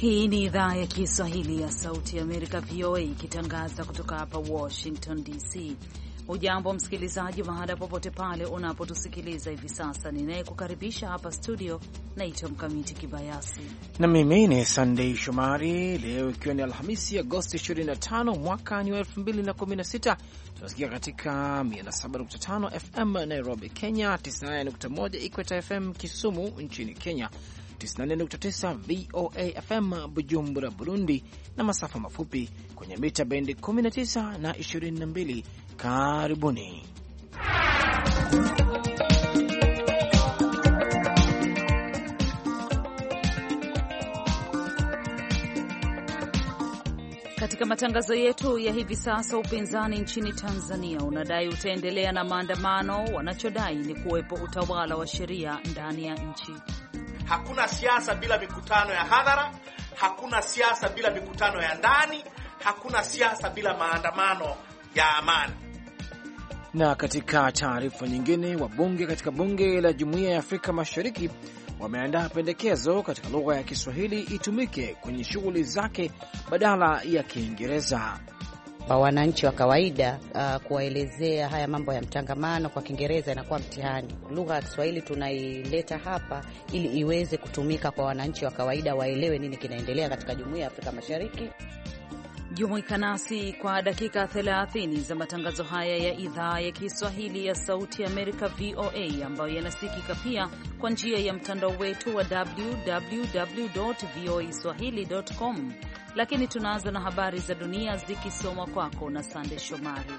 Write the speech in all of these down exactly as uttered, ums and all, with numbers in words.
Hii ni idhaa ya Kiswahili ya Sauti ya Amerika, V O A, ikitangaza kutoka hapa Washington D C. Ujambo msikilizaji, mahala popote pale unapotusikiliza hivi sasa. Ninayekukaribisha hapa studio naitwa Mkamiti Kibayasi na mimi ni Sunday Shomari. Leo ikiwa ni Alhamisi, Agosti ishirini na tano mwaka ni wa elfu mbili na kumi na sita. Tunasikia katika mia na saba nukta tano F M Nairobi, Kenya, tisini na nane nukta moja Equator F M Kisumu nchini Kenya, tisini na nne nukta tisa V O A F M Bujumbura, Burundi, na masafa mafupi kwenye mita bendi kumi na tisa na ishirini na mbili. Karibuni. Katika matangazo yetu ya hivi sasa, upinzani nchini Tanzania unadai utaendelea na maandamano, wanachodai ni kuwepo utawala wa sheria ndani ya nchi. Hakuna siasa bila mikutano ya hadhara, hakuna siasa bila mikutano ya ndani, hakuna siasa bila maandamano ya amani. Na katika taarifa nyingine, wabunge katika bunge la Jumuiya ya Afrika Mashariki wameandaa pendekezo katika lugha ya Kiswahili itumike kwenye shughuli zake badala ya Kiingereza. Kwa wananchi wa kawaida, uh, kuwaelezea haya mambo ya mtangamano kwa Kiingereza inakuwa mtihani. Lugha ya Kiswahili tunaileta hapa ili iweze kutumika kwa wananchi wa kawaida, waelewe nini kinaendelea katika Jumuiya ya Afrika Mashariki. Jumuika nasi kwa dakika thelathini za matangazo haya ya idhaa ya Kiswahili ya Sauti ya Amerika, V O A, ambayo yanasikika pia kwa njia ya mtandao wetu wa w w w dot v o a swahili dot com. Lakini tunaanza na habari za dunia zikisomwa kwako na Sande Shomari.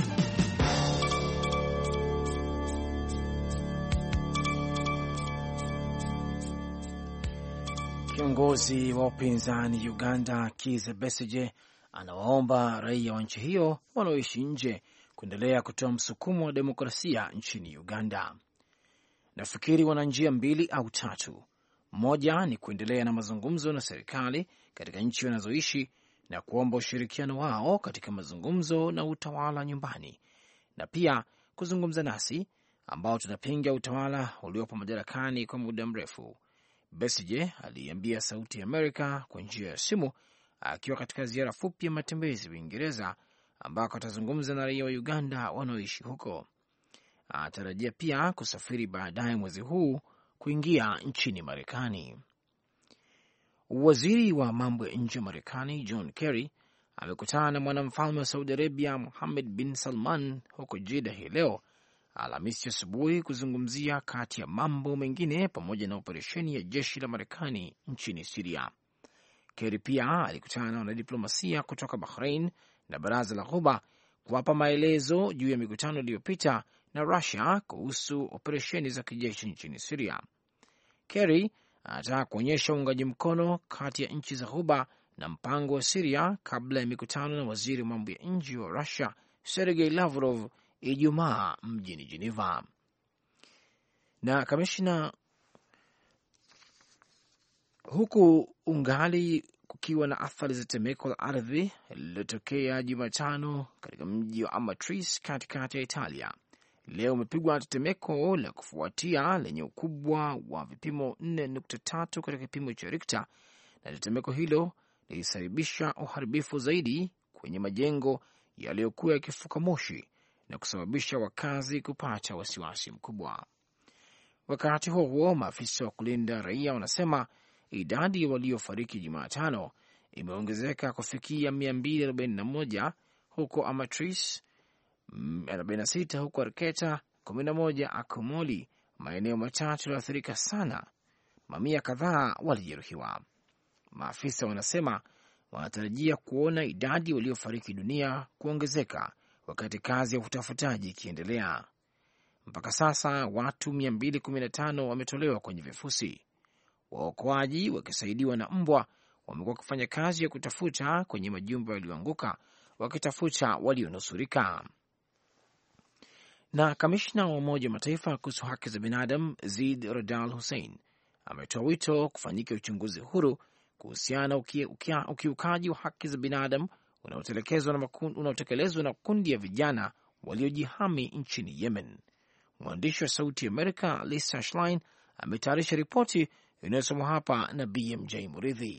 Kiongozi wa upinzani Uganda, Kizza Besigye, anawaomba raia wa nchi hiyo wanaoishi nje kuendelea kutoa msukumo wa demokrasia nchini Uganda. Nafikiri wana njia mbili au tatu. Moja ni kuendelea na mazungumzo na serikali katika nchi wanazoishi na kuomba ushirikiano wao katika mazungumzo na utawala nyumbani, na pia kuzungumza nasi ambao tunapinga utawala uliopo madarakani kwa muda mrefu. Besigye aliambia Sauti ya Amerika kwa njia ya simu akiwa katika ziara fupi ya matembezi Uingereza, ambako atazungumza na raia wa Uganda wanaoishi huko. Atarajia pia kusafiri baadaye mwezi huu kuingia nchini Marekani. Waziri wa mambo ya nje wa Marekani John Kerry amekutana na mwanamfalme wa Saudi Arabia Mohammed bin Salman huko Jeddah hii leo Alhamisi asubuhi kuzungumzia kati ya mambo mengine pamoja na operesheni ya jeshi la Marekani nchini Syria. Kerry pia alikutana na wanadiplomasia kutoka Bahrain na Baraza la Ghuba kuwapa maelezo juu ya mikutano iliyopita na Russia kuhusu operesheni za kijeshi nchini Syria. Kerry anataka kuonyesha uungaji mkono kati ya nchi za Ghuba na mpango wa Syria kabla ya mikutano na waziri wa mambo ya nje wa Russia Sergei Lavrov Ijumaa mjini Geneva. Na kamishna huku ungali kukiwa na athari za tetemeko la ardhi lililotokea Jumatano katika mji wa Amatrice katikati ya Italia. Leo umepigwa na tetemeko la kufuatia lenye ukubwa wa vipimo nne nukta tatu katika kipimo cha Richter, na tetemeko hilo lilisababisha uharibifu zaidi kwenye majengo yaliyokuwa yakifuka moshi na kusababisha wakazi kupata wasiwasi mkubwa. Wakati huo huo, maafisa wa kulinda raia wanasema idadi ya waliofariki Jumatano imeongezeka kufikia mia mbili arobaini na moja huko Amatrice, arobaini na sita huko Arqueta, kumi na moja Akumoli, maeneo matatu yaliathirika sana. Mamia kadhaa walijeruhiwa. Maafisa wanasema wanatarajia kuona idadi waliofariki dunia kuongezeka wakati kazi ya utafutaji ikiendelea. Mpaka sasa watu mia mbili kumi na tano wametolewa kwenye vifusi. Waokoaji wakisaidiwa na mbwa wamekuwa wakifanya kazi ya kutafuta kwenye majumba yaliyoanguka wakitafuta walionusurika. Na kamishna wa Umoja wa Mataifa kuhusu haki za binadamu Zeid Rad Al Hussein ametoa wito kufanyika uchunguzi huru kuhusiana na ukiukaji wa haki za binadamu unaotekelezwa na kundi ya vijana waliojihami nchini Yemen. Mwandishi wa Sauti ya Amerika Lisa Schlein ametayarisha ripoti inayosomwa hapa na B M J Muridhi.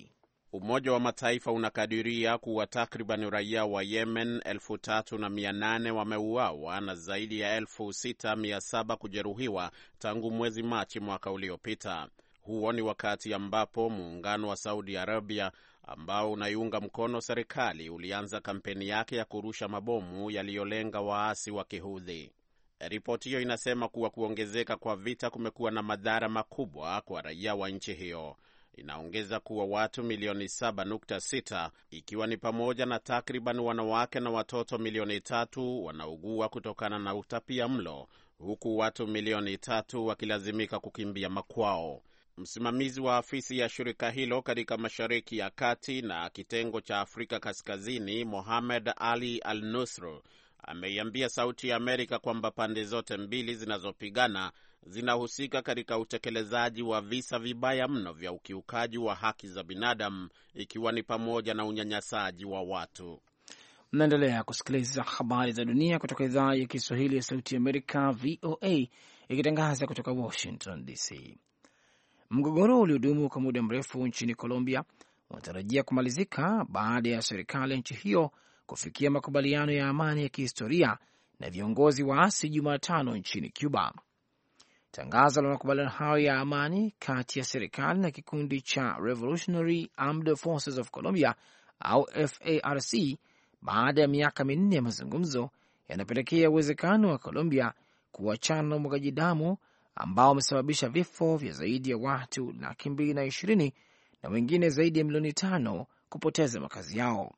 Umoja wa Mataifa unakadiria kuwa takriban raia wa Yemen elfu tatu na mia nane wameuawa na zaidi ya elfu sita mia saba kujeruhiwa tangu mwezi Machi mwaka uliopita. Huo ni wakati ambapo muungano wa Saudi Arabia ambao unaiunga mkono serikali ulianza kampeni yake ya kurusha mabomu yaliyolenga waasi wa Kihudhi. Ripoti hiyo inasema kuwa kuongezeka kwa vita kumekuwa na madhara makubwa kwa raia wa nchi hiyo. Inaongeza kuwa watu milioni saba nukta sita, ikiwa ni pamoja na takriban wanawake na watoto milioni tatu wanaugua kutokana na utapia mlo, huku watu milioni tatu wakilazimika kukimbia makwao. Msimamizi wa afisi ya shirika hilo katika Mashariki ya Kati na kitengo cha Afrika Kaskazini, Mohamed Ali Al-Nusr, ameiambia Sauti ya Amerika kwamba pande zote mbili zinazopigana zinahusika katika utekelezaji wa visa vibaya mno vya ukiukaji wa haki za binadamu, ikiwa ni pamoja na unyanyasaji wa watu. Mnaendelea kusikiliza habari za dunia kutoka idhaa ya Kiswahili ya Sauti ya Amerika, V O A, ikitangaza kutoka Washington D C. Mgogoro uliodumu kwa muda mrefu nchini Colombia unatarajia kumalizika baada ya serikali ya nchi hiyo kufikia makubaliano ya amani ya kihistoria na viongozi waasi Jumatano nchini Cuba. Tangazo la makubaliano hayo ya amani kati ya serikali na kikundi cha Revolutionary Armed Forces of Colombia au F A R C baada ya miaka minne ya mazungumzo yanapelekea uwezekano wa Colombia kuachana na umwagaji damu ambao umesababisha vifo vya zaidi ya watu laki mbili na ishirini na wengine zaidi ya milioni tano kupoteza makazi yao.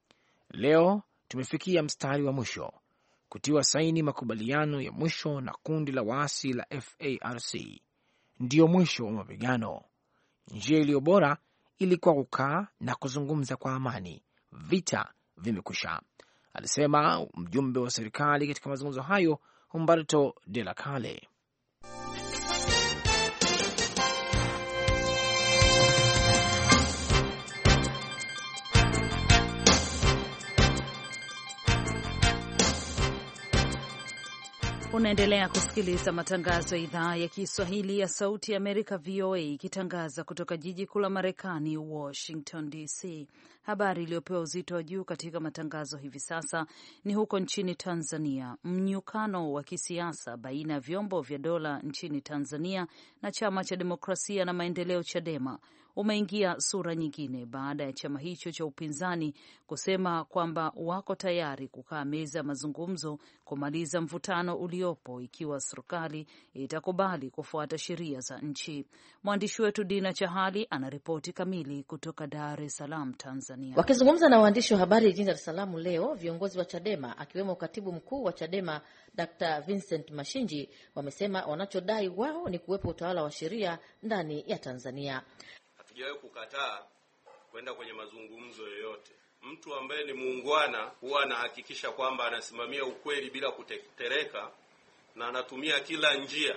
Leo tumefikia mstari wa mwisho, kutiwa saini makubaliano ya mwisho na kundi la waasi la F A R C. Ndiyo mwisho wa mapigano. Njia iliyo bora ilikuwa kukaa na kuzungumza kwa amani. Vita vimekwisha, alisema mjumbe wa serikali katika mazungumzo hayo, Humberto de la Calle. Unaendelea kusikiliza matangazo ya idhaa ya Kiswahili ya Sauti ya Amerika, V O A, ikitangaza kutoka jiji kuu la Marekani, Washington D C. Habari iliyopewa uzito wa juu katika matangazo hivi sasa ni huko nchini Tanzania. Mnyukano wa kisiasa baina ya vyombo vya dola nchini Tanzania na Chama cha Demokrasia na Maendeleo, Chadema, umeingia sura nyingine baada ya chama hicho cha upinzani kusema kwamba wako tayari kukaa meza ya mazungumzo kumaliza mvutano uliopo ikiwa serikali itakubali kufuata sheria za nchi. Mwandishi wetu Dina Chahali anaripoti kamili kutoka Dar es Salaam, Tanzania. Wakizungumza na waandishi wa habari jijini Dar es Salaam leo, viongozi wa Chadema akiwemo katibu mkuu wa Chadema Doctor Vincent Mashinji wamesema wanachodai wao ni kuwepo utawala wa sheria ndani ya Tanzania. Hatujawahi kukataa kwenda kwenye mazungumzo yoyote. Mtu ambaye ni muungwana huwa anahakikisha kwamba anasimamia ukweli bila kutetereka na anatumia kila njia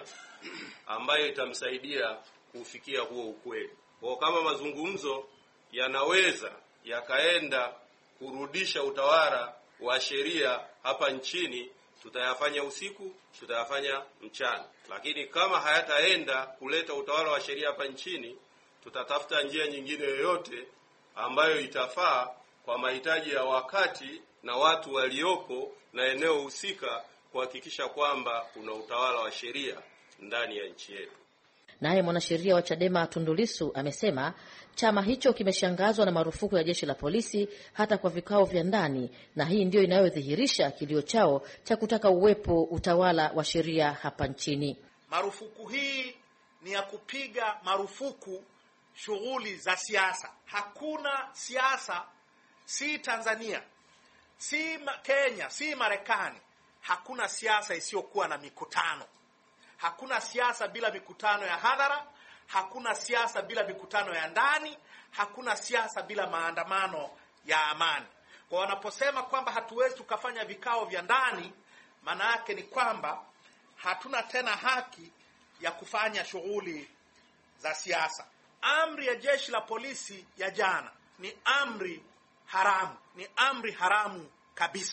ambayo itamsaidia kufikia huo ukweli. Kwa kama mazungumzo yanaweza yakaenda kurudisha utawala wa sheria hapa nchini, tutayafanya usiku, tutayafanya mchana. Lakini kama hayataenda kuleta utawala wa sheria hapa nchini, tutatafuta njia nyingine yoyote ambayo itafaa kwa mahitaji ya wakati na watu walioko na eneo husika kuhakikisha kwamba kuna utawala wa sheria ndani ya nchi yetu. Naye mwanasheria wa Chadema Tundu Lissu amesema chama hicho kimeshangazwa na marufuku ya jeshi la polisi hata kwa vikao vya ndani, na hii ndio inayodhihirisha kilio chao cha kutaka uwepo utawala wa sheria hapa nchini. Marufuku hii ni ya kupiga marufuku shughuli za siasa. Hakuna siasa, si Tanzania, si Kenya, si Marekani. Hakuna siasa isiyokuwa na mikutano. Hakuna siasa bila mikutano ya hadhara. Hakuna siasa bila mikutano ya ndani. Hakuna siasa bila maandamano ya amani. Kwa wanaposema kwamba hatuwezi tukafanya vikao vya ndani, maana yake ni kwamba hatuna tena haki ya kufanya shughuli za siasa. Amri ya jeshi la polisi ya jana ni amri haramu, ni amri haramu kabisa.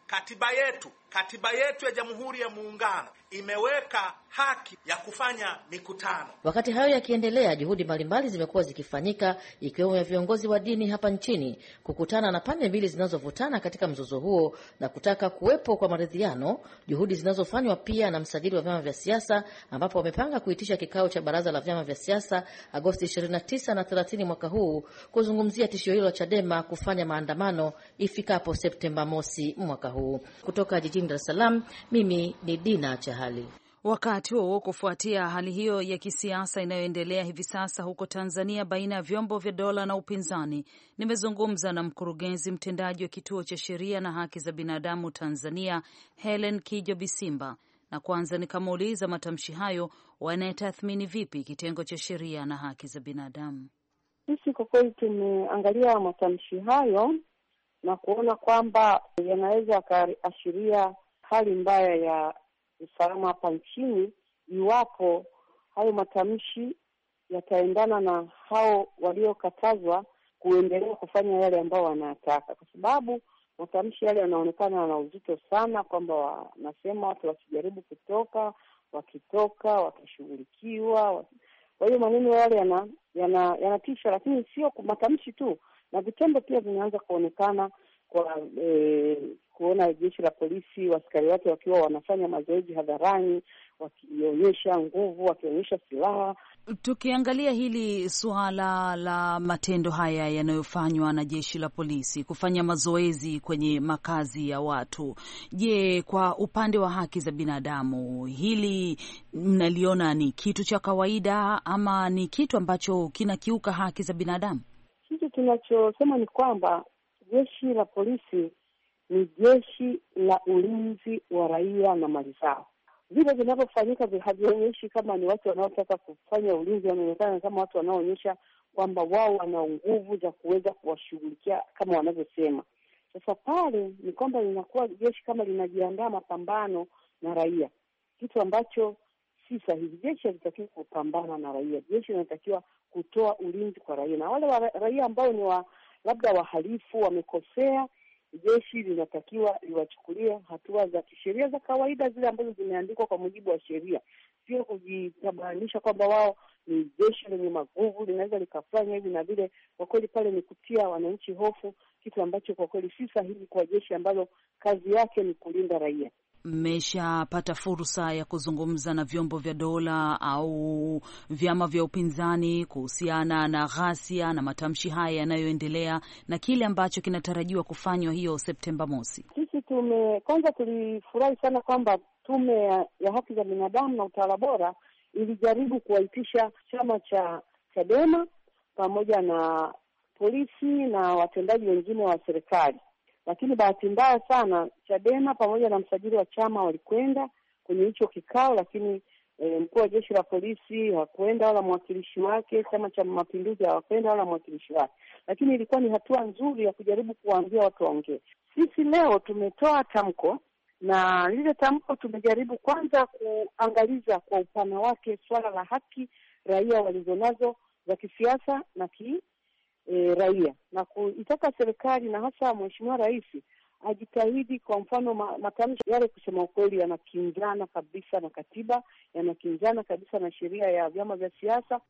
Katiba yetu, katiba yetu ya Jamhuri ya Muungano imeweka haki ya kufanya mikutano. Wakati hayo yakiendelea, juhudi mbalimbali zimekuwa zikifanyika, ikiwemo ya viongozi wa dini hapa nchini kukutana na pande mbili zinazovutana katika mzozo huo na kutaka kuwepo kwa maridhiano, juhudi zinazofanywa pia na msajili wa vyama vya siasa, ambapo wamepanga kuitisha kikao cha baraza la vyama vya siasa Agosti ishirini na tisa na thelathini mwaka huu kuzungumzia tishio hilo la Chadema kufanya maandamano ifikapo Septemba mosi mwaka huu. Kutoka jijini Dar es Salaam, mimi ni Dina Chahali. Wakati huo, kufuatia hali hiyo ya kisiasa inayoendelea hivi sasa huko Tanzania baina ya vyombo vya dola na upinzani, nimezungumza na mkurugenzi mtendaji wa Kituo cha Sheria na Haki za Binadamu Tanzania, Helen Kijo Bisimba, na kwanza nikamuuliza matamshi hayo wanayetathmini vipi kitengo cha sheria na haki za binadamu. Sisi kwa kweli tumeangalia matamshi hayo na kuona kwamba yanaweza kuashiria hali mbaya ya usalama hapa nchini iwapo hayo matamshi yataendana na hao waliokatazwa kuendelea kufanya yale ambao wanataka, kwa sababu matamshi yale yanaonekana yana uzito sana, kwamba wanasema watu wasijaribu kutoka, wakitoka wakishughulikiwa. Kwa hiyo maneno yale yana yana yanatisha, lakini sio matamshi tu, na vitendo pia vinaanza kuonekana kwa e, kuona jeshi la polisi, askari wake wakiwa wanafanya mazoezi hadharani, wakionyesha nguvu, wakionyesha silaha. Tukiangalia hili suala la matendo haya yanayofanywa na jeshi la polisi kufanya mazoezi kwenye makazi ya watu, je, kwa upande wa haki za binadamu hili mnaliona ni kitu cha kawaida ama ni kitu ambacho kinakiuka haki za binadamu? Sisi tunachosema ni kwamba jeshi la polisi ni jeshi la ulinzi wa raia na mali zao. Vile vinavyofanyika havionyeshi kama ni watu wanaotaka kufanya ulinzi, wanaonekana kama watu wanaoonyesha kwamba wao wana nguvu za kuweza kuwashughulikia kama wanavyosema. Sasa pale ni kwamba linakuwa jeshi kama linajiandaa mapambano na raia, kitu ambacho si sahihi. Jeshi halitakiwa kupambana na raia. Jeshi linatakiwa kutoa ulinzi kwa raia, na wale wa raia ambao ni wa labda wahalifu, wamekosea, jeshi linatakiwa liwachukulie hatua za kisheria za kawaida, zile ambazo zimeandikwa kwa mujibu wa sheria, sio kujitabanisha kwamba wao ni jeshi lenye maguvu linaweza likafanya hivi na vile. Kwa kweli pale ni kutia wananchi hofu, kitu ambacho kwa kweli si sahihi kwa jeshi ambalo kazi yake ni kulinda raia. Mmeshapata fursa ya kuzungumza na vyombo vya dola au vyama vya upinzani kuhusiana na ghasia na matamshi haya yanayoendelea na kile ambacho kinatarajiwa kufanywa hiyo Septemba mosi? Sisi tume kwanza tulifurahi sana kwamba Tume ya, ya Haki za Binadamu na Utawala Bora ilijaribu kuwaitisha chama cha Chadema pamoja na polisi na watendaji wengine wa serikali. Lakini bahati mbaya sana Chadema pamoja na msajili wa chama walikwenda kwenye hicho kikao, lakini e, mkuu wa jeshi la polisi hakwenda wala mwakilishi wake, chama cha Mapinduzi hawakwenda wala mwakilishi wake. Lakini ilikuwa ni hatua nzuri ya kujaribu kuwaambia watu waongee. Sisi leo tumetoa tamko, na lile tamko tumejaribu kwanza kuangaliza kwa upana wake swala la haki raia walizonazo za kisiasa na ki E, raia, na kuitaka serikali na hasa Mheshimiwa Rais ajitahidi. Kwa mfano matamshi yale kusema ukweli yanakinzana kabisa na katiba, yanakinzana kabisa na sheria ya vyama vya siasa.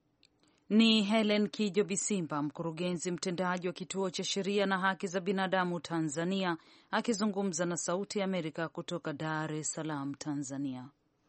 Ni Helen Kijo Bisimba, mkurugenzi mtendaji wa Kituo cha Sheria na Haki za Binadamu Tanzania, akizungumza na Sauti ya Amerika kutoka Dar es Salaam, Tanzania.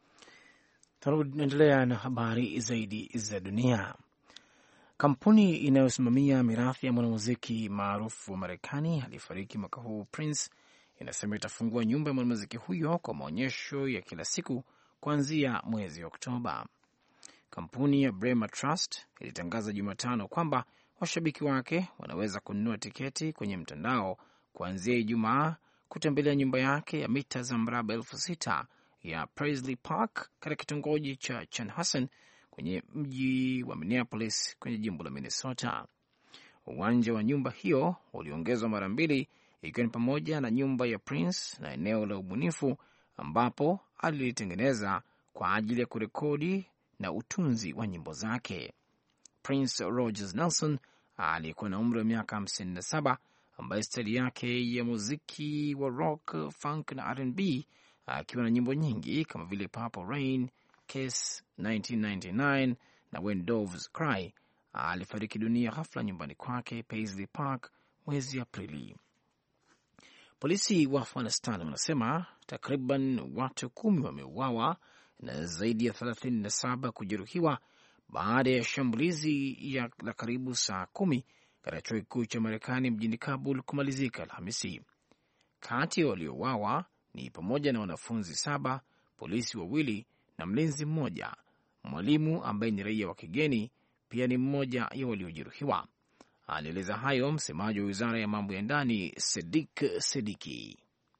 Tunaendelea na habari zaidi za dunia. Kampuni inayosimamia mirathi ya mwanamuziki maarufu wa Marekani aliyefariki mwaka huu Prince inasema itafungua nyumba ya mwanamuziki huyo kwa maonyesho ya kila siku kuanzia mwezi Oktoba. Kampuni ya Bremer Trust ilitangaza Jumatano kwamba washabiki wake wanaweza kununua tiketi kwenye mtandao kuanzia Ijumaa kutembelea nyumba yake ya mita za mraba elfu sita ya Paisley Park katika kitongoji cha Chanhassen kwenye mji wa Minneapolis kwenye jimbo la Minnesota. Uwanja wa nyumba hiyo uliongezwa mara mbili, ikiwa ni pamoja na nyumba ya Prince na eneo la ubunifu ambapo alilitengeneza kwa ajili ya kurekodi na utunzi wa nyimbo zake. Prince Rogers Nelson aliyekuwa na umri wa miaka hamsini na saba ambaye stadi yake ya muziki wa rock, funk na R and B, akiwa na nyimbo nyingi kama vile Purple Rain, Kiss, nineteen ninety-nine na When Doves Cry, alifariki dunia ghafla nyumbani kwake Paisley Park mwezi Aprili. Polisi wa Afghanistan wanasema takriban watu kumi wameuawa na zaidi ya thelathini na saba kujeruhiwa baada ya shambulizi ya la karibu saa kumi katika chuo kikuu cha Marekani mjini Kabul kumalizika Alhamisi. Kati ya waliouawa ni pamoja na wanafunzi saba, polisi wawili na mlinzi mmoja. Mwalimu ambaye ni raia wa kigeni pia ni mmoja ya waliojeruhiwa. Alieleza hayo msemaji wa wizara ya mambo ya ndani Sedik Sediki.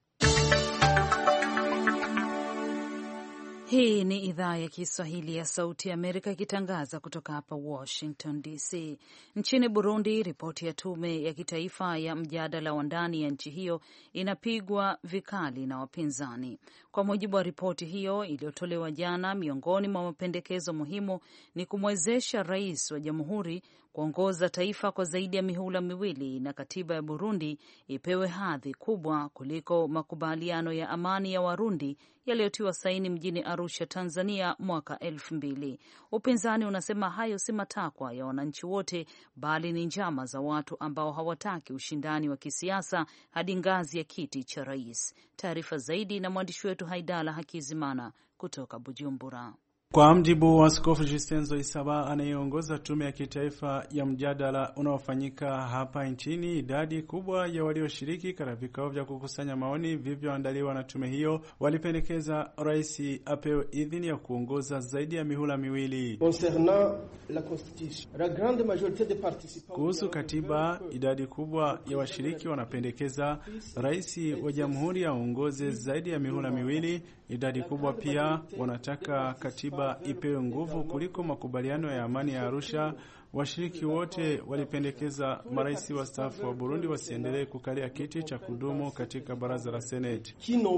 Hii ni idhaa ya Kiswahili ya Sauti ya Amerika ikitangaza kutoka hapa Washington D C. Nchini Burundi, ripoti ya tume ya kitaifa ya mjadala wa ndani ya nchi hiyo inapigwa vikali na wapinzani. Kwa mujibu wa ripoti hiyo iliyotolewa jana, miongoni mwa mapendekezo muhimu ni kumwezesha rais wa jamhuri kuongoza taifa kwa zaidi ya mihula miwili na katiba ya Burundi ipewe hadhi kubwa kuliko makubaliano ya amani ya Warundi yaliyotiwa saini mjini Arusha, Tanzania mwaka elfu mbili. Upinzani unasema hayo si matakwa ya wananchi wote, bali ni njama za watu ambao hawataki ushindani wa kisiasa hadi ngazi ya kiti cha rais. Taarifa zaidi na mwandishi wetu Haidala Hakizimana kutoka Bujumbura. Kwa mjibu wa Askofu Justin Zoisaba anayeongoza tume ya kitaifa ya mjadala unaofanyika hapa nchini, idadi kubwa ya walioshiriki katika vikao vya kukusanya maoni vilivyoandaliwa na tume hiyo walipendekeza rais apewe idhini ya kuongoza zaidi ya mihula miwili. Kuhusu katiba, idadi kubwa ya washiriki wanapendekeza rais wa jamhuri aongoze zaidi ya mihula miwili. Idadi kubwa pia wanataka katiba ipewe nguvu kuliko makubaliano ya amani ya Arusha. Washiriki wote walipendekeza marais wastaafu wa Burundi wasiendelee kukalia kiti cha kudumu katika baraza la Seneti.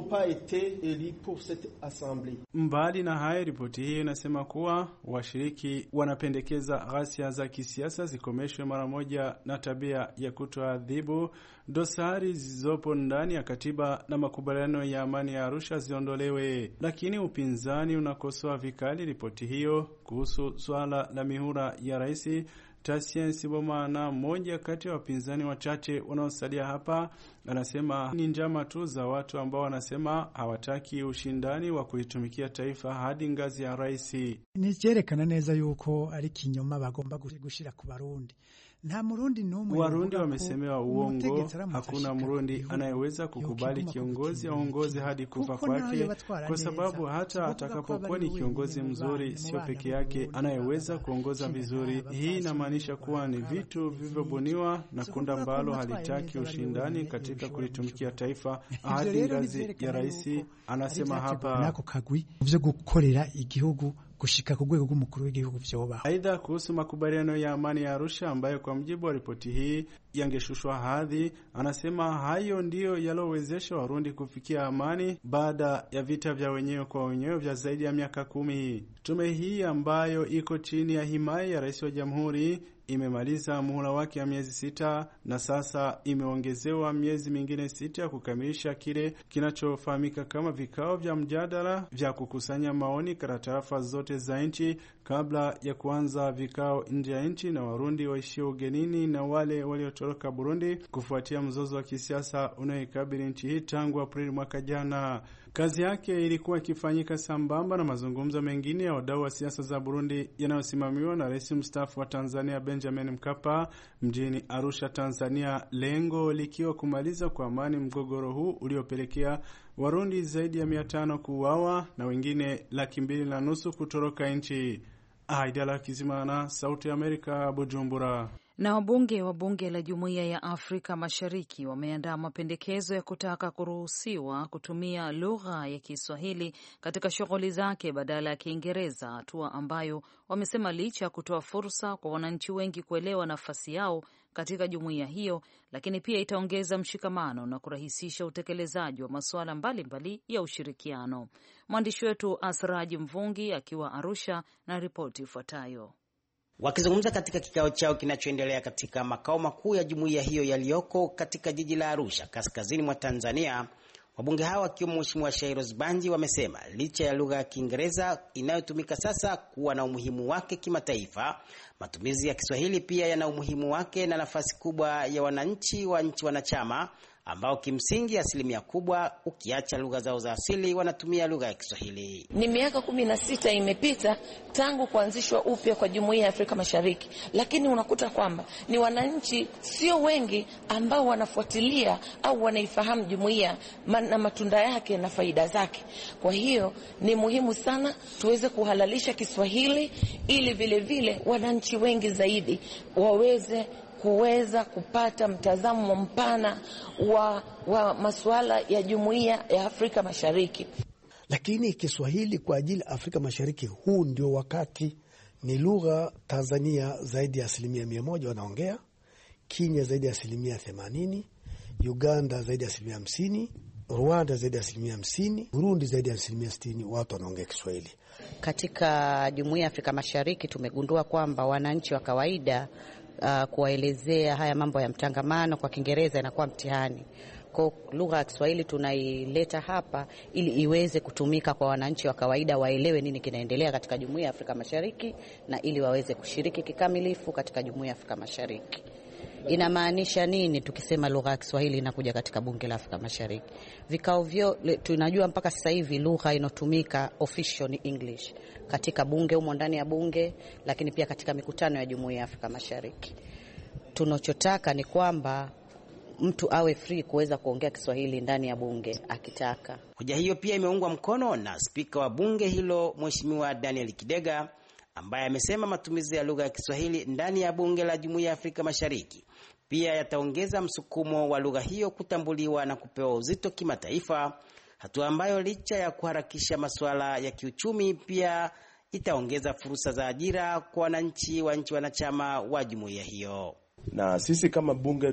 Mbali na hayo, ripoti hii inasema kuwa washiriki wanapendekeza ghasia za kisiasa zikomeshwe mara moja na tabia ya kutoadhibu dosari zilizopo ndani ya katiba na makubaliano ya amani ya Arusha ziondolewe. Lakini upinzani unakosoa vikali ripoti hiyo. Kuhusu swala la mihula ya rais, Tasien Sibomana, mmoja kati ya wapinzani wachache wanaosalia hapa, anasema ni njama tu za watu ambao wanasema hawataki ushindani wa kuitumikia taifa hadi ngazi ya rais. Ni cyerekana neza yuko ari kinyoma bagomba gushira ku Barundi. Nta Murundi numwe. Warundi wamesemewa uongo. Hakuna Murundi anayeweza kukubali kiongozi aongoze hadi kufa kwake, kwa sababu hata atakapokuwa ni kiongozi mzuri, sio peke yake anayeweza kuongoza vizuri. Hii inamaanisha kuwa ni vitu vilivyobuniwa na kundi ambalo halitaki ushindani katika kulitumikia taifa hadi ngazi ya rais. Anasema hapa nako kagwi byo gukorera igihugu kushika ku rwego rw'umukuru w'igihugu vyoba. Aidha, kuhusu makubaliano ya amani ya Arusha ambayo kwa mjibu wa ripoti hii yangeshushwa hadhi, anasema hayo ndiyo yalowezesha Warundi kufikia amani baada ya vita vya wenyewe kwa wenyewe vya zaidi ya miaka kumi. Tume hii ambayo iko chini ya himaya ya rais wa jamhuri imemaliza muhula wake ya miezi sita na sasa imeongezewa miezi mingine sita ya kukamilisha kile kinachofahamika kama vikao vya mjadala vya kukusanya maoni katika tarafa zote za nchi kabla ya kuanza vikao nje ya nchi na Warundi waishio ugenini na wale waliotoroka Burundi kufuatia mzozo wa kisiasa unaoikabili nchi hii tangu Aprili mwaka jana. Kazi yake ilikuwa ikifanyika sambamba na mazungumzo mengine ya wadau wa siasa za Burundi yanayosimamiwa na rais mstaafu wa Tanzania Benjamin Mkapa mjini Arusha, Tanzania, lengo likiwa kumaliza kwa amani mgogoro huu uliopelekea Warundi zaidi ya mia tano kuuawa na wengine laki mbili na nusu kutoroka nchi. Haidala Kizimana, Sauti ya Amerika, Bujumbura. Na wabunge wa bunge la Jumuiya ya Afrika Mashariki wameandaa mapendekezo ya kutaka kuruhusiwa kutumia lugha ya Kiswahili katika shughuli zake badala ya Kiingereza, hatua ambayo wamesema licha ya kutoa fursa kwa wananchi wengi kuelewa nafasi yao katika jumuiya hiyo, lakini pia itaongeza mshikamano na kurahisisha utekelezaji wa masuala mbalimbali ya ushirikiano. Mwandishi wetu Asraji Mvungi akiwa Arusha na ripoti ifuatayo. Wakizungumza katika kikao chao kinachoendelea katika makao makuu ya jumuiya hiyo yaliyoko katika jiji la Arusha, kaskazini mwa Tanzania, wabunge hao wakiwemo Mheshimiwa Shairoz Banji wamesema licha ya lugha ya Kiingereza inayotumika sasa kuwa na umuhimu wake kimataifa, matumizi ya Kiswahili pia yana umuhimu wake na nafasi kubwa ya wananchi wa nchi wanachama ambao kimsingi asilimia kubwa ukiacha lugha zao za asili wanatumia lugha ya Kiswahili. Ni miaka kumi na sita imepita tangu kuanzishwa upya kwa Jumuiya ya Afrika Mashariki, lakini unakuta kwamba ni wananchi sio wengi ambao wanafuatilia au wanaifahamu jumuiya na matunda yake na faida zake. Kwa hiyo ni muhimu sana tuweze kuhalalisha Kiswahili ili vile vile wananchi wengi zaidi waweze kuweza kupata mtazamo mpana wa, wa masuala ya Jumuiya ya Afrika Mashariki. Lakini Kiswahili kwa ajili ya Afrika Mashariki, huu ndio wakati. Ni lugha Tanzania zaidi ya asilimia mia moja wanaongea, Kenya zaidi ya asilimia themanini, Uganda zaidi ya asilimia hamsini, Rwanda zaidi ya asilimia hamsini, Burundi zaidi ya asilimia sitini watu wanaongea Kiswahili. Katika Jumuiya ya Afrika Mashariki tumegundua kwamba wananchi wa kawaida Uh, kuwaelezea haya mambo ya mtangamano kwa Kiingereza inakuwa mtihani. Kwa lugha ya Kiswahili tunaileta hapa ili iweze kutumika kwa wananchi wa kawaida, waelewe nini kinaendelea katika Jumuiya ya Afrika Mashariki na ili waweze kushiriki kikamilifu katika Jumuiya ya Afrika Mashariki. Inamaanisha nini tukisema lugha ya Kiswahili inakuja katika bunge la Afrika Mashariki? Vikao vyo tunajua mpaka sasa hivi lugha inotumika official ni English katika bunge, humo ndani ya bunge, lakini pia katika mikutano ya Jumuiya ya Afrika Mashariki. Tunachotaka ni kwamba mtu awe free kuweza kuongea Kiswahili ndani ya bunge akitaka. Hoja hiyo pia imeungwa mkono na spika wa bunge hilo Mheshimiwa Daniel Kidega, ambaye amesema matumizi ya lugha ya Kiswahili ndani ya bunge la Jumuiya ya Afrika Mashariki pia yataongeza msukumo wa lugha hiyo kutambuliwa na kupewa uzito kimataifa, hatua ambayo licha ya kuharakisha masuala ya kiuchumi pia itaongeza fursa za ajira kwa wananchi wa nchi wanachama wa jumuiya hiyo. Na sisi kama bunge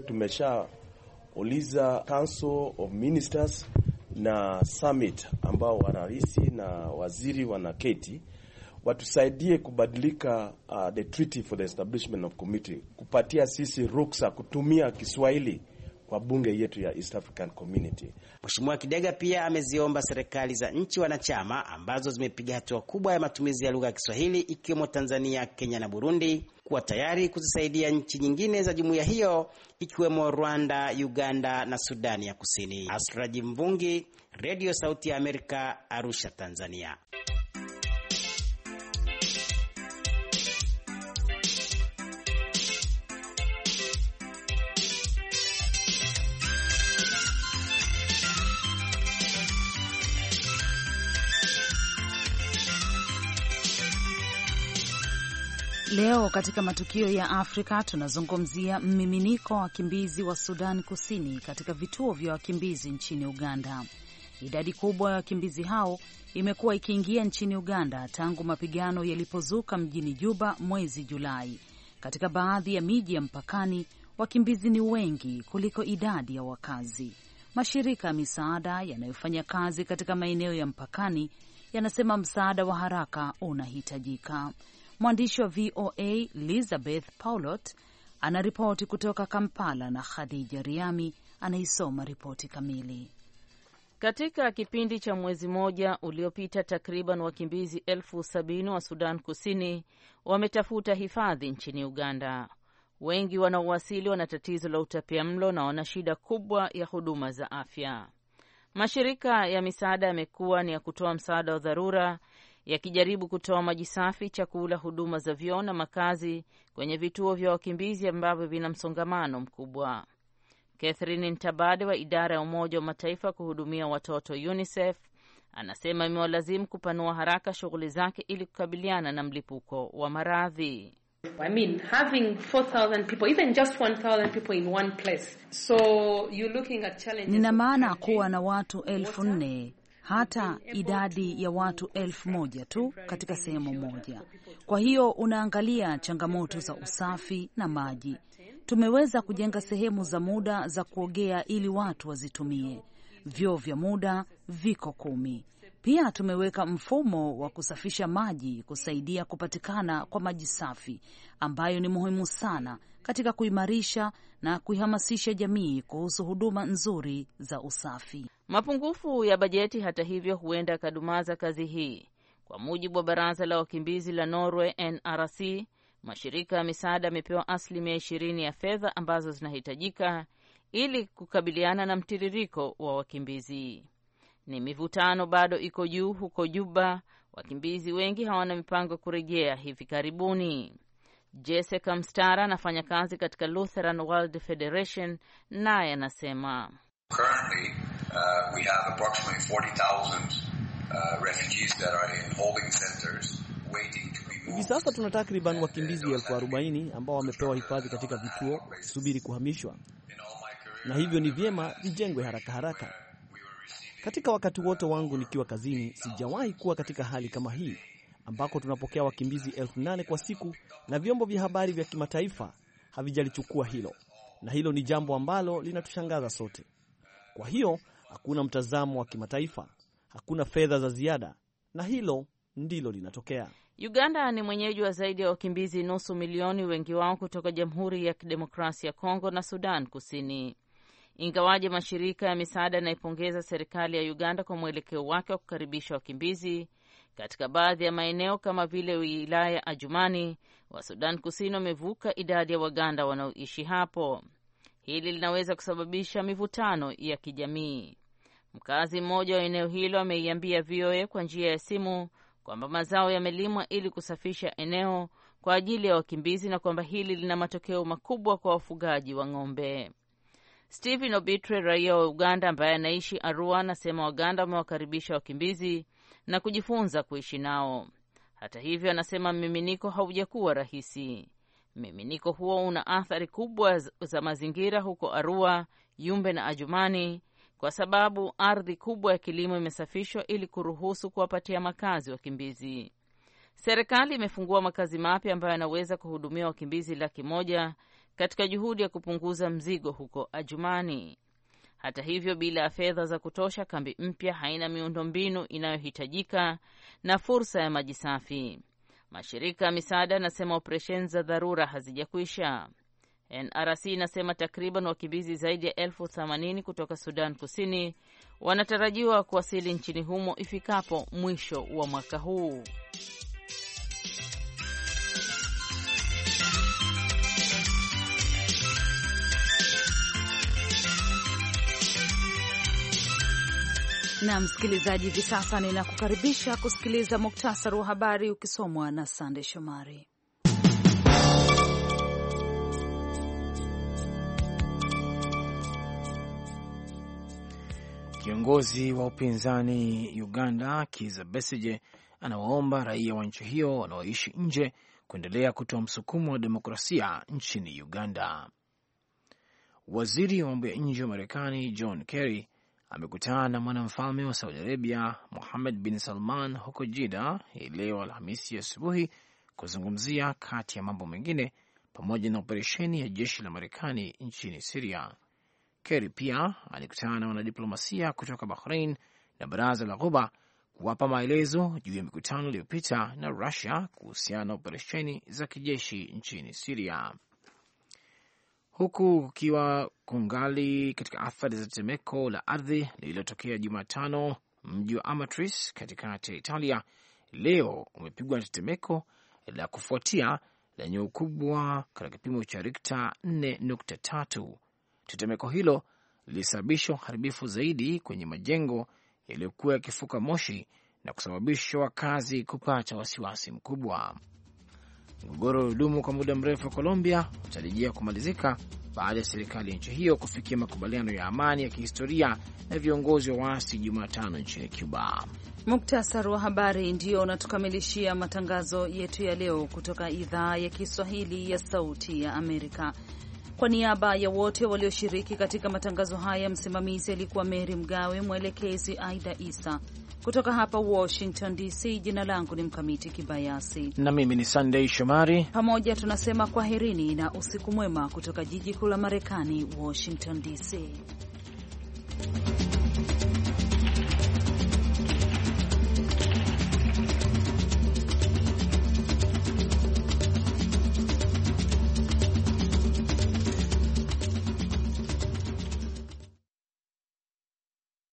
tumeshauliza Council of Ministers na Summit ambao wanarisi na waziri wanaketi watusaidie kubadilika uh, the treaty for the establishment of committee, kupatia sisi ruksa kutumia Kiswahili kwa bunge yetu ya East African Community. Mheshimiwa Kidega pia ameziomba serikali za nchi wanachama ambazo zimepiga hatua kubwa ya matumizi ya lugha ya Kiswahili ikiwemo Tanzania, Kenya na Burundi kuwa tayari kuzisaidia nchi nyingine za jumuiya hiyo ikiwemo Rwanda, Uganda na Sudani ya Kusini. Asraji Mvungi, Radio Sauti ya Amerika, Arusha, Tanzania. Leo katika matukio ya Afrika tunazungumzia mmiminiko wa wakimbizi wa Sudan Kusini katika vituo vya wakimbizi nchini Uganda. Idadi kubwa ya wakimbizi hao imekuwa ikiingia nchini Uganda tangu mapigano yalipozuka mjini Juba mwezi Julai. Katika baadhi ya miji ya mpakani, wakimbizi ni wengi kuliko idadi ya wakazi. Mashirika ya misaada yanayofanya kazi katika maeneo ya mpakani yanasema msaada wa haraka unahitajika. Mwandishi wa V O A Elizabeth Paulot anaripoti kutoka Kampala na Khadija Riami anaisoma ripoti kamili. Katika kipindi cha mwezi moja uliopita, takriban wakimbizi elfu sabini wa Sudan Kusini wametafuta hifadhi nchini Uganda. Wengi wanaowasili wana tatizo la utapiamlo na wana shida kubwa ya huduma za afya. Mashirika ya misaada yamekuwa ni ya kutoa msaada wa dharura, yakijaribu kutoa maji safi, chakula, huduma za vyoo na makazi kwenye vituo vya wakimbizi ambavyo vina msongamano mkubwa. Catherine Ntabade wa idara ya Umoja wa Mataifa kuhudumia watoto UNICEF anasema imewalazimu kupanua haraka shughuli zake ili kukabiliana na mlipuko wa maradhi. I mean, having four thousand people, even just one thousand people in one place. So you're looking at challenges. Nina maana kuwa na watu elfu nne hata idadi ya watu elfu moja tu katika sehemu moja. Kwa hiyo unaangalia changamoto za usafi na maji. Tumeweza kujenga sehemu za muda za kuogea ili watu wazitumie. Vyoo vya muda viko kumi. Pia tumeweka mfumo wa kusafisha maji kusaidia kupatikana kwa maji safi, ambayo ni muhimu sana katika kuimarisha na kuihamasisha jamii kuhusu huduma nzuri za usafi. Mapungufu ya bajeti, hata hivyo, huenda kadumaza kazi hii. Kwa mujibu wa baraza la wakimbizi la Norway N R C, mashirika ya misaada yamepewa asilimia ishirini ya fedha ambazo zinahitajika ili kukabiliana na mtiririko wa wakimbizi. Ni mivutano bado iko juu huko Juba. Wakimbizi wengi hawana mipango kurejea hivi karibuni. Jessica Mstara anafanya kazi katika Lutheran World Federation, naye anasema Currently, uh, we have approximately forty thousand uh, refugees that are in holding centers waiting to be moved. Hivi sasa tuna takriban wakimbizi elfu arobaini ambao wamepewa hifadhi katika vituo kusubiri kuhamishwa, na hivyo ni vyema vijengwe haraka haraka. Katika wakati wote wangu nikiwa kazini, sijawahi kuwa katika hali kama hii ambako tunapokea wakimbizi elfu nane kwa siku, na vyombo vya habari vya kimataifa havijalichukua hilo, na hilo ni jambo ambalo linatushangaza sote. Kwa hiyo hakuna mtazamo wa kimataifa, hakuna fedha za ziada, na hilo ndilo linatokea. Uganda ni mwenyeji wa zaidi ya wakimbizi nusu milioni, wengi wao kutoka Jamhuri ya Kidemokrasia ya Kongo na Sudan Kusini. Ingawaje mashirika ya misaada yanaipongeza serikali ya Uganda kwa mwelekeo wake wa kukaribisha wakimbizi, katika baadhi ya maeneo kama vile wilaya ya Ajumani wa Sudan Kusini wamevuka idadi ya Waganda wanaoishi hapo. Hili linaweza kusababisha mivutano ya kijamii. Mkazi mmoja wa eneo hilo ameiambia V O A kwa njia ya simu kwamba mazao yamelimwa ili kusafisha eneo kwa ajili ya wakimbizi na kwamba hili lina matokeo makubwa kwa wafugaji wa ng'ombe. Stephen Obitre, raia wa Uganda ambaye anaishi Arua, anasema Waganda wamewakaribisha wakimbizi na kujifunza kuishi nao. Hata hivyo, anasema mmiminiko haujakuwa rahisi. Mmiminiko huo una athari kubwa za mazingira huko Arua, Yumbe na Ajumani kwa sababu ardhi kubwa ya kilimo imesafishwa ili kuruhusu kuwapatia makazi wakimbizi. Serikali imefungua makazi mapya ambayo yanaweza kuhudumia wakimbizi laki moja katika juhudi ya kupunguza mzigo huko Ajumani. Hata hivyo, bila fedha za kutosha, kambi mpya haina miundombinu inayohitajika na fursa ya maji safi. Mashirika ya misaada yanasema operesheni za dharura hazijakwisha. N R C inasema takriban wakimbizi zaidi ya elfu themanini kutoka Sudan Kusini wanatarajiwa kuwasili nchini humo ifikapo mwisho wa mwaka huu. Na msikilizaji, hivi sasa ninakukaribisha kusikiliza muktasari wa habari ukisomwa na Sande Shomari. Kiongozi wa upinzani Uganda Kizza Besigye anawaomba raia wa nchi hiyo wanaoishi nje kuendelea kutoa msukumo wa demokrasia nchini Uganda. Waziri wa mambo ya nje wa Marekani John Kerry amekutana na mwanamfalme wa Saudi Arabia Mohammed bin Salman huko Jeddah hii leo Alhamisi asubuhi kuzungumzia kati ya mambo mengine pamoja na operesheni ya jeshi la Marekani nchini Syria. Kerry pia alikutana na wanadiplomasia kutoka Bahrain na Baraza la Ghuba kuwapa maelezo juu ya mikutano iliyopita na Russia kuhusiana na operesheni za kijeshi nchini Syria. Huku kukiwa kungali katika athari za tetemeko la ardhi lililotokea Jumatano, mji wa Amatrice katikati ya Italia leo umepigwa na tetemeko la kufuatia lenye ukubwa katika kipimo cha Richter nne nukta tatu. Tetemeko hilo lilisababisha uharibifu zaidi kwenye majengo yaliyokuwa yakifuka moshi na kusababisha wakazi kupata wasiwasi mkubwa. Mgogoro uliodumu kwa muda mrefu wa Colombia utarejea kumalizika baada ya serikali ya nchi hiyo kufikia makubaliano ya amani ya kihistoria na viongozi wa waasi Jumatano nchini Cuba. Muktasari wa habari ndio unatukamilishia matangazo yetu ya leo kutoka idhaa ya Kiswahili ya Sauti ya Amerika. Kwa niaba ya wote walioshiriki katika matangazo haya, msimamizi alikuwa Mary Mgawe, mwelekezi Aida Isa. Kutoka hapa Washington D C, jina langu ni Mkamiti Kibayasi na mimi ni Sunday Shomari. Pamoja tunasema kwaherini na usiku mwema kutoka jiji kuu la Marekani, Washington D C.